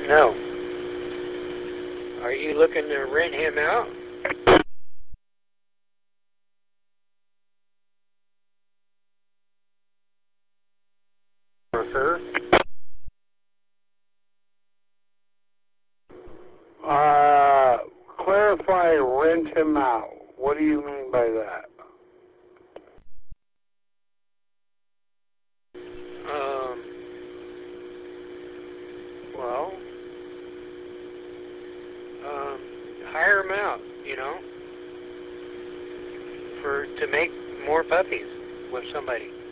No. Are you looking to rent him out? For her? Clarify rent him out. What do you mean by that? Well, hire him out, to make more puppies with somebody.